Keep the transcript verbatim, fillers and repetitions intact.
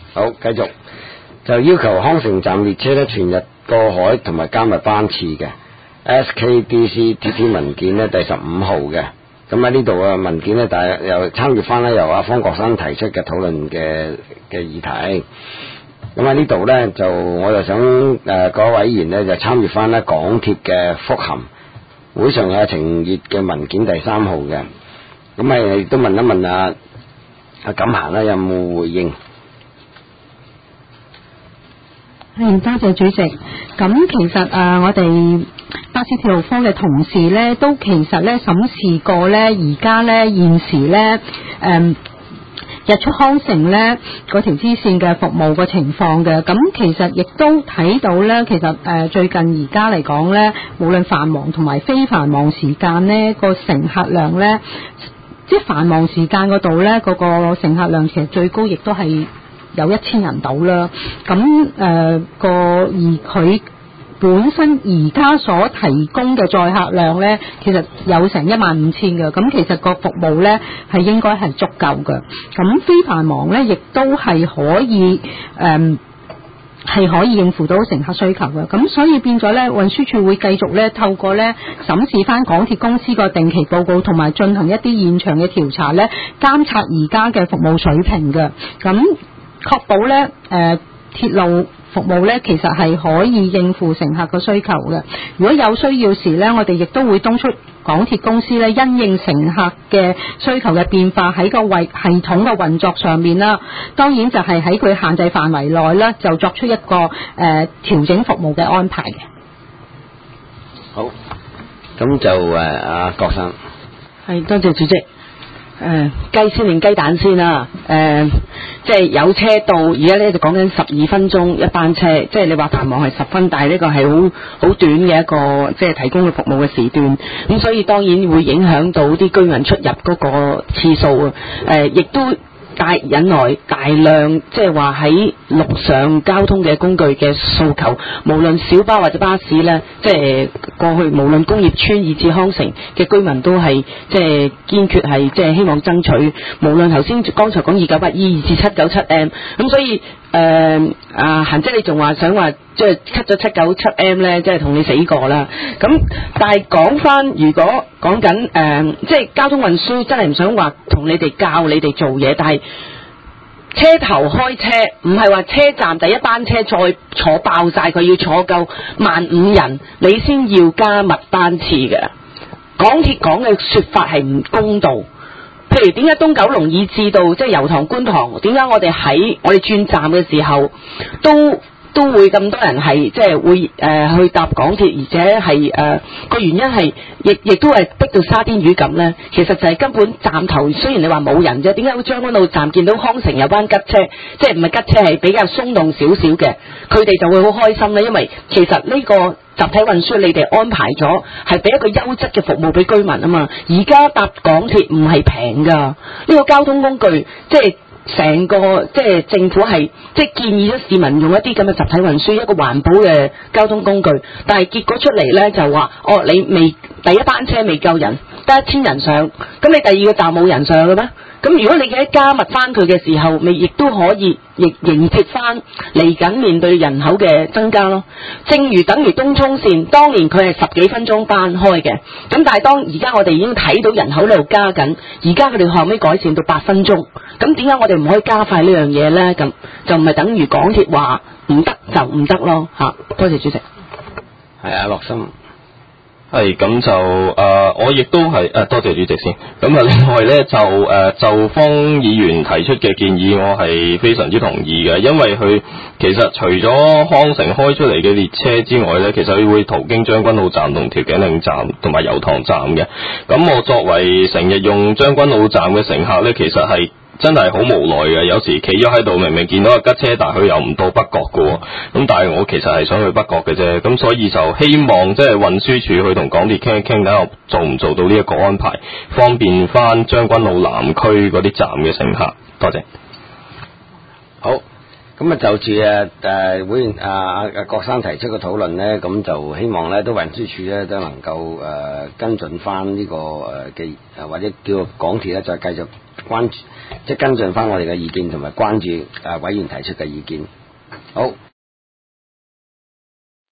好，繼續就要求康城站列車咧全日過海同埋加密班次嘅 S K D C T T 文件咧第十五號嘅。咁喺呢度嘅文件咧，大家又參與翻咧由阿方國珊提出嘅討論嘅嘅議題。咁喺呢度咧就我就想誒各位委員咧就參與翻咧港鐵嘅覆函，會上有程熱嘅文件第三號嘅。咁誒亦都問一問阿阿錦霞啦，有冇回應？ 係，多謝主席。咁其實誒，我哋巴士鐵路科嘅同事咧，都其實咧審視過咧，而家咧現時咧誒日出康城咧嗰條支線嘅服務嘅情況嘅。咁其實亦都睇到咧，其實誒最近而家嚟講咧，無論繁忙同埋非繁忙時間咧，個乘客量咧，即係繁忙時間嗰度咧，嗰個乘客量其實最高亦都係有一千人到啦。咁誒個而佢本身而家所提供嘅載客量咧，其實有成一萬五千嘅，咁其實個服務咧係應該係足夠嘅。咁非繁忙咧，亦都係可以誒係可以應付到乘客需求嘅。咁所以變咗咧，運輸署會繼續咧透過咧審視翻港鐵公司個定期報告，同埋進行一啲現場嘅調查咧，監察而家嘅服務水平嘅。咁確保咧誒、呃、鐵路服務咧，其實係可以應付乘客嘅需求嘅。如果有需要時咧，我哋亦都會督促港鐵公司咧，因應乘客嘅需求嘅變化，喺個運系統嘅運作上面啦，當然就係喺佢限制範圍內咧，就作出一個誒、呃、調整服務嘅安排嘅。 好，咁就誒阿郭生。 係，多謝主席。誒、呃、雞先定雞蛋先啦，誒、呃、即係有車到，而家咧就講緊十二分鐘一班車，即係你話繁忙係十分，但係呢個係好好短嘅一個即係提供嘅服務嘅時段，咁所以當然會影響到啲居民出入嗰個次數啊，誒、呃、亦都帶引來大量即係話喺陸上交通嘅工具嘅訴求，無論小巴或者巴士呢，即係過去無論工業村以至康城嘅居民都係即係堅決係即係希望爭取，無論頭先剛才講二九八 E 二至七九七 M， 咁所以誒啊嫻姐你仲話想話即係 cut 咗七九七 M 呢，即係同你死過啦。咁但係講翻如果講緊誒即係交通運輸真係唔想話同你哋教你哋做嘢，但係車頭開車唔係話車站第一班車再坐爆晒，佢要坐夠萬五人你先要加密班次嘅。港鐵講嘅說法係唔公道。譬如點解東九龍以至到即係油塘觀塘，點解我哋喺我哋轉站嘅時候都都會咁多人係即係會誒、呃、去搭港鐵，而且係誒個原因係亦亦都係逼到沙甸魚咁呢？其實就係根本站頭雖然你話冇人啫，點解會將軍澳站見到康城有班吉車，即係唔係吉車係比較鬆動少少嘅，佢哋就會好開心呢？因為其實呢個集體運輸你哋安排咗係俾一個優質嘅服務俾居民啊嘛。而家搭港鐵唔係平㗎，呢個交通工具即係成個即係政府係即係建議咗市民用一啲咁嘅集體運輸，一個環保嘅交通工具，但係結果出嚟呢，就話哦，你未第一班車未夠人，得一千人上，咁你第二個站冇人上嘅咩？咁如果你喺加密翻佢嘅時候，咪亦都可以亦迎接翻嚟緊面對人口嘅增加咯。正如等於東涌線，當年佢係十幾分鐘班開嘅，咁但係當而家我哋已經睇到人口喺度加緊，而家佢哋後尾改善到八分鐘，咁點解我哋唔可以加快呢樣嘢呢？咁就唔係等於港鐵話唔得就唔得咯嚇。多謝主席。 係啊，樂心。 係咁就誒、呃，我亦都係誒，多謝主席先。咁啊，另外咧就誒、呃，就方議員提出嘅建議，我係非常之同意嘅，因為佢其實除咗康城開出嚟嘅列車之外咧，其實佢會途經將軍澳站同調景嶺站同埋油塘站嘅。咁我作為成日用將軍澳站嘅乘客咧，其實係真係好無奈嘅，有時企咗喺度，明明見到個吉車，但係佢又唔到北角嘅，咁但係我其實係想去北角嘅啫，咁所以就希望即係運輸署去同港鐵傾一傾，睇下做唔做到呢一個安排，方便翻將軍澳南區嗰啲站嘅乘客。多謝。 好， 咁啊就住誒誒會員啊啊郭生提出嘅討論咧，咁就希望咧都運輸署咧都能夠誒、呃、跟進翻呢個誒嘅誒或者叫港鐵咧再繼續關注，即係跟進翻我哋嘅意見同埋關注誒委員提出嘅意見。好。